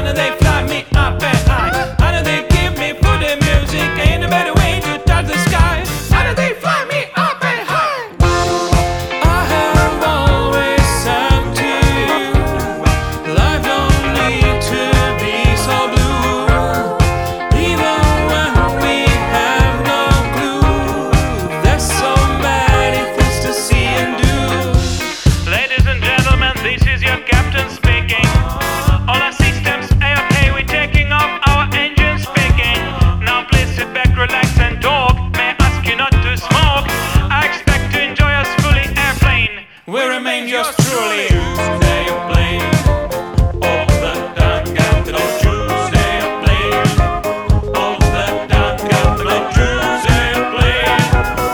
do they fly me up and high? How do they give me food and music? Ain't a better way to touch the sky. How do they fly me up and high? I have always said to you, life don't need to be so blue. Even when we have no clue, there's so many things to see and do. Ladies and gentlemen, this is your captain speaking. All our systems A-OK, we're taking off, our engines speaking. Now please sit back, relax and talk. May I ask you not to smoke? I expect to enjoy us fully airplane. We remain yours truly. Tuesday a plane, all the time capital. Tuesday a plane, all the time capital. Tuesday a plane.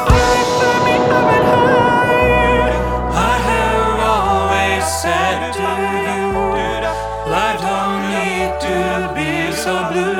I have always said to you, life don't need to be so blue.